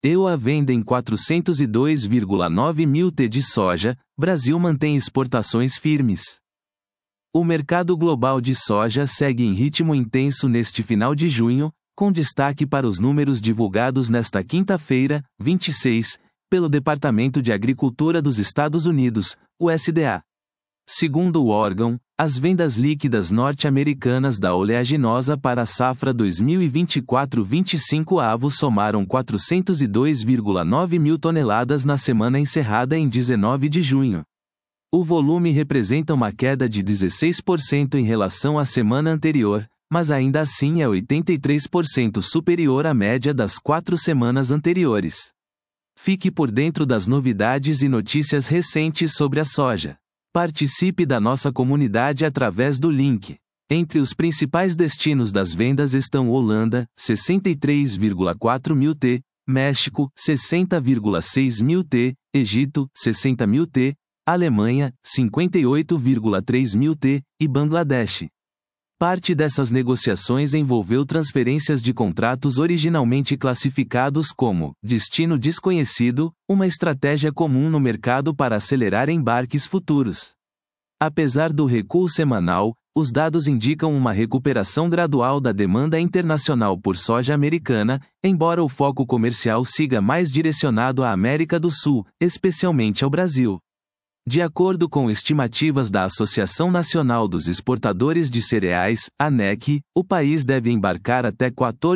EUA vendem 402,9 mil t de soja, Brasil mantém exportações firmes. O mercado global de soja segue em ritmo intenso neste final de junho, com destaque para os números divulgados nesta quinta-feira, 26, pelo Departamento de Agricultura dos Estados Unidos, USDA. Segundo o órgão, as vendas líquidas norte-americanas da oleaginosa para a safra 2024-25 avos somaram 402,9 mil toneladas na semana encerrada em 19 de junho. O volume representa uma queda de 16% em relação à semana anterior, mas ainda assim é 83% superior à média das 4 semanas anteriores. Fique por dentro das novidades e notícias recentes sobre a soja. Participe da nossa comunidade através do link. Entre os principais destinos das vendas estão Holanda, 63,4 mil t, México, 60,6 mil t, Egito, 60 mil t, Alemanha, 58,3 mil t, e Bangladesh. Parte dessas negociações envolveu transferências de contratos originalmente classificados como destino desconhecido, uma estratégia comum no mercado para acelerar embarques futuros. Apesar do recuo semanal, os dados indicam uma recuperação gradual da demanda internacional por soja americana, embora o foco comercial siga mais direcionado à América do Sul, especialmente ao Brasil. De acordo com estimativas da Associação Nacional dos Exportadores de Cereais, ANEC, o país deve embarcar até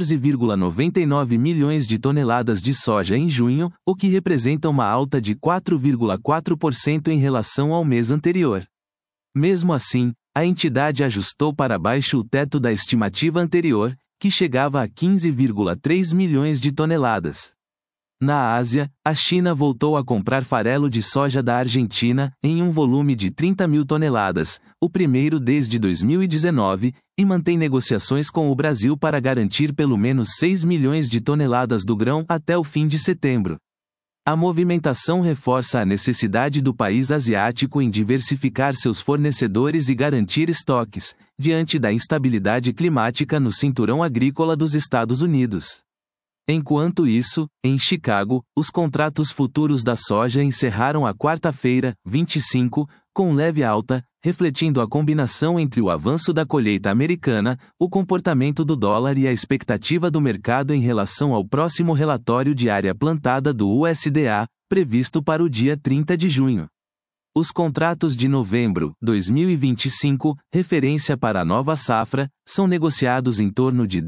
14,99 milhões de toneladas de soja em junho, o que representa uma alta de 4,4% em relação ao mês anterior. Mesmo assim, a entidade ajustou para baixo o teto da estimativa anterior, que chegava a 15,3 milhões de toneladas. Na Ásia, a China voltou a comprar farelo de soja da Argentina, em um volume de 30 mil toneladas, o primeiro desde 2019, e mantém negociações com o Brasil para garantir pelo menos 6 milhões de toneladas do grão até o fim de setembro. A movimentação reforça a necessidade do país asiático em diversificar seus fornecedores e garantir estoques, diante da instabilidade climática no cinturão agrícola dos Estados Unidos. Enquanto isso, em Chicago, os contratos futuros da soja encerraram a quarta-feira, 25, com leve alta, refletindo a combinação entre o avanço da colheita americana, o comportamento do dólar e a expectativa do mercado em relação ao próximo relatório de área plantada do USDA, previsto para o dia 30 de junho. Os contratos de novembro, 2025, referência para a nova safra, são negociados em torno de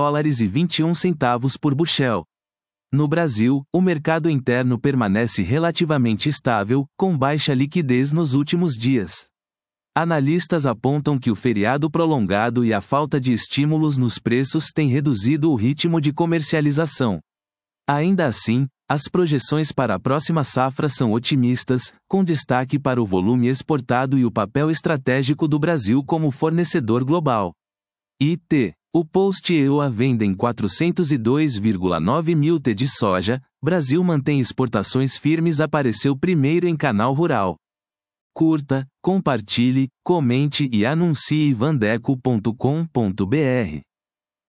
$10,21 por bushel. No Brasil, o mercado interno permanece relativamente estável, com baixa liquidez nos últimos dias. Analistas apontam que o feriado prolongado e a falta de estímulos nos preços têm reduzido o ritmo de comercialização. Ainda assim, as projeções para a próxima safra são otimistas, com destaque para o volume exportado e o papel estratégico do Brasil como fornecedor global. O post-EUA vendem 402,9 mil t de soja, Brasil mantém exportações firmes apareceu primeiro em canal rural. Curta, compartilhe, comente e anuncie vandeco.com.br.